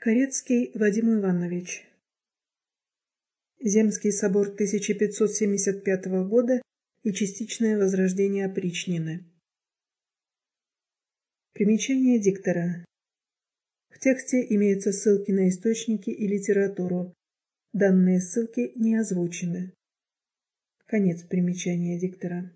Тихорецкий Вадим Иванович. Земский собор 1575 года и частичное возрождение опричнины. Примечание диктора. В тексте имеются ссылки на источники и литературу. Данные ссылки не озвучены. Конец примечания диктора.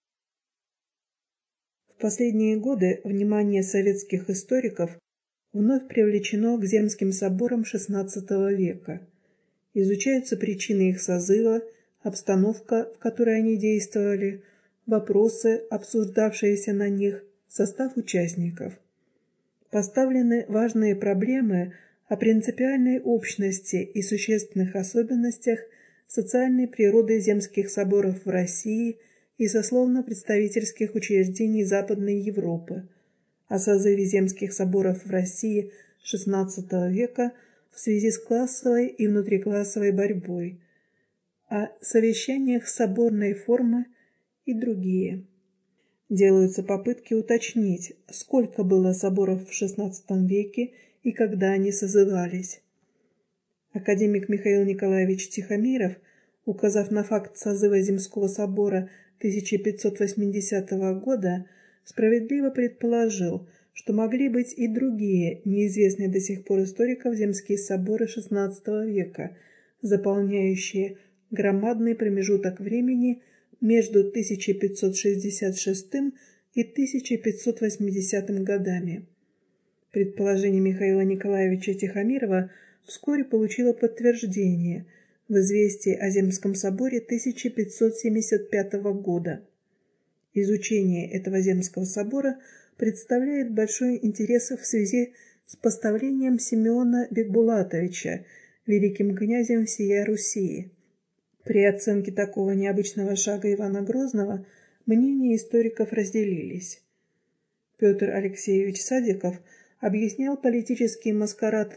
В последние годы внимание советских историков вновь привлечено к земским соборам XVI века. Изучаются причины их созыва, обстановка, в которой они действовали, вопросы, обсуждавшиеся на них, состав участников. Поставлены важные проблемы о принципиальной общности и существенных особенностях социальной природы земских соборов в России и сословно-представительских учреждений Западной Европы, о созыве земских соборов в России XVI века в связи с классовой и внутриклассовой борьбой, о совещаниях соборной формы и другие. Делаются попытки уточнить, сколько было соборов в XVI веке и когда они созывались. Академик Михаил Николаевич Тихомиров, указав на факт созыва Земского собора 1580 года, справедливо предположил, что могли быть и другие, неизвестные до сих пор историков, земские соборы XVI века, заполняющие громадный промежуток времени между 1566 и 1580 годами. Предположение Михаила Николаевича Тихомирова вскоре получило подтверждение в известии о Земском соборе 1575 года. Изучение этого Земского собора представляет большой интерес в связи с поставлением Симеона Бекбулатовича великим князем всея Руси. При оценке такого необычного шага Ивана Грозного мнения историков разделились. Петр Алексеевич Садиков объяснял политический маскарад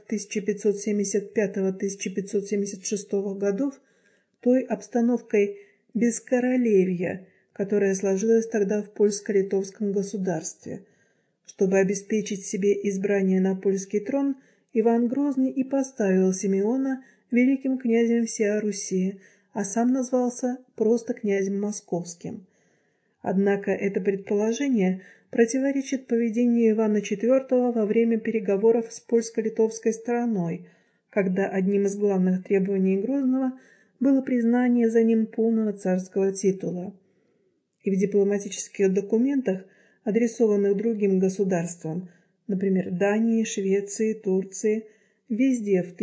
1575-1576 годов той обстановкой бескоролевья, которая сложилась тогда в польско-литовском государстве. Чтобы обеспечить себе избрание на польский трон, Иван Грозный и поставил Симеона великим князем всея Руси, а сам назвался просто князем московским. Однако это предположение противоречит поведению Ивана IV во время переговоров с польско-литовской стороной, когда одним из главных требований Грозного было признание за ним полного царского титула. И в дипломатических документах, адресованных другим государствам, например, Дании, Швеции, Турции, везде в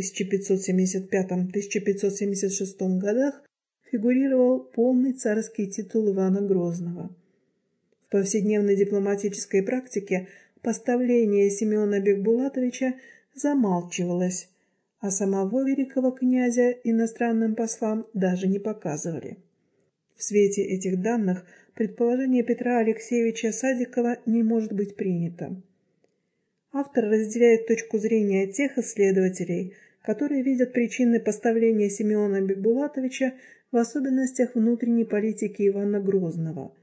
1575-1576 годах фигурировал полный царский титул Ивана Грозного. В повседневной дипломатической практике поставление Симеона Бекбулатовича замалчивалось, а самого великого князя иностранным послам даже не показывали. В свете этих данных предположение Петра Алексеевича Садикова не может быть принято. Автор разделяет точку зрения тех исследователей, которые видят причины поставления Симеона Бекбулатовича в особенностях внутренней политики Ивана Грозного,